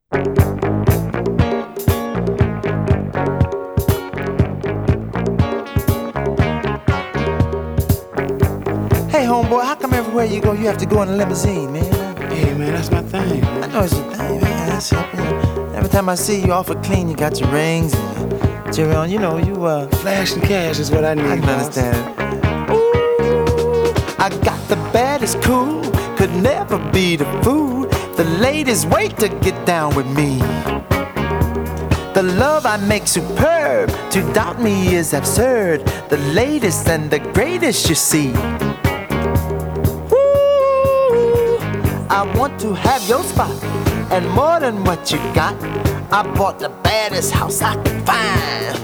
Hey, homeboy, how come everywhere you go, you have to go in a limousine, man? Hey, man, that's my thing, man. I know it's your thing, man. That's it, man. Every time I see you awful clean, you got your rings and your jewelry on. You know, you, Flash and cash is what I need, I can boss. understand it. Ooh, I got the baddest cool, could never be the fool. The ladies wait to get down with me. The love I make superb, to doubt me is absurd. The latest and the greatest, you see. Woo! I want to have your spot, and more than what you got. I bought the baddest house I could find.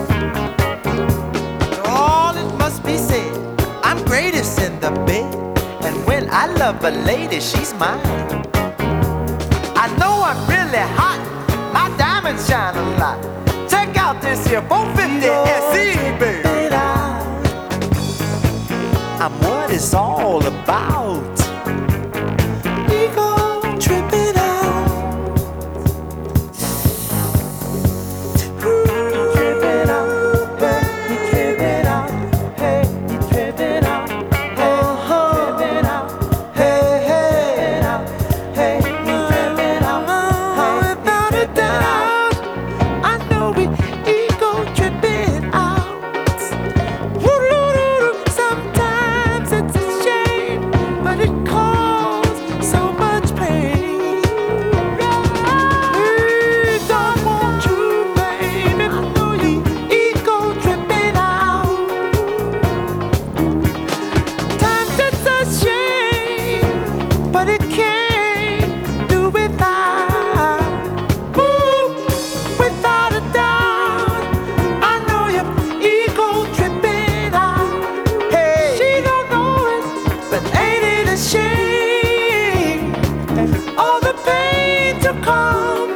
All it must be said, I'm greatest in the bed. And when I love a lady, she's mine. I know I'm really hot, my diamonds shine a lot. Check out this here 450 SE, baby. I'm what it's all about. We go tripping out. You tripping out, hey, you tripping out, hey, you tripping out, hey, tripping out, hey, hey, hey, you tripping out, hey, without a doubt. I know we ego tripping out. Woo-doo-doo-doo. Sometimes it's a shame, but it causes so much pain. We don't want you, baby. I know you ego tripping out. Times it's a shame, but it can't do without. Ooh, without a doubt, I know your ego tripping out. Hey, she don't know it, but ain't it a shame? All the pain to come.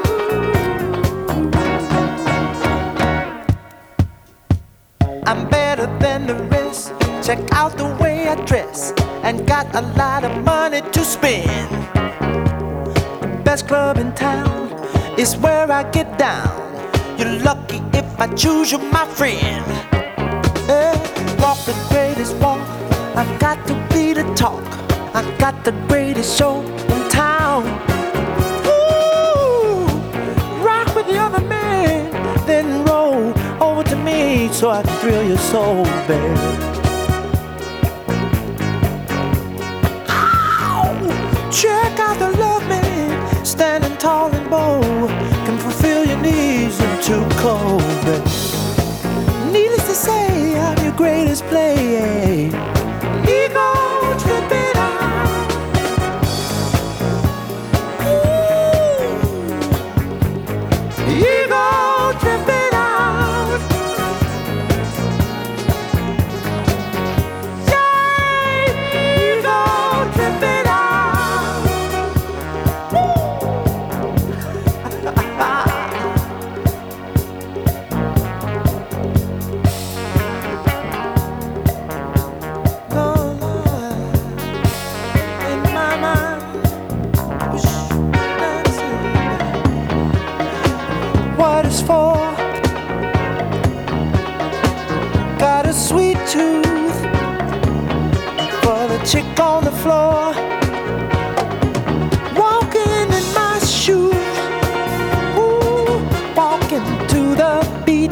I'm better than the rest. Check out the way I dress, and got a lot of money to spend. The best club in town is where I get down. You're lucky if I choose you, my friend. Hey, walk the greatest walk. I've got to be the talk. I've got the greatest show in town. Ooh, rock with the other man, then roll over to me so I can thrill your soul, baby. Check out the love man, standing tall and bold, can fulfill your needs in too cold, baby. Needless to say, I'm your greatest play. Ego tripping out. Ooh. Ego tripping out. Yeah, ego tripping out. What it's for? Got a sweet tooth for the chick on the floor, walking in my shoes. Ooh, walking to the beat.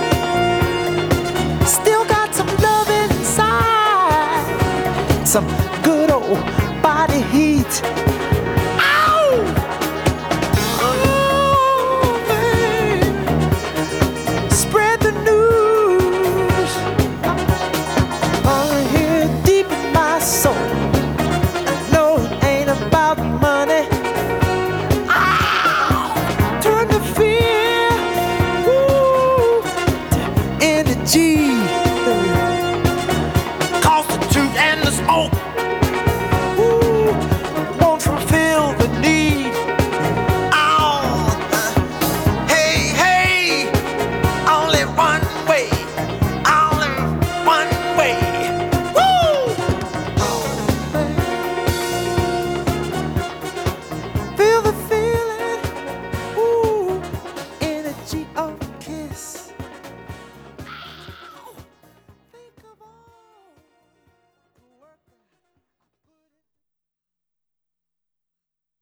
Still got some love inside, some good old body heat.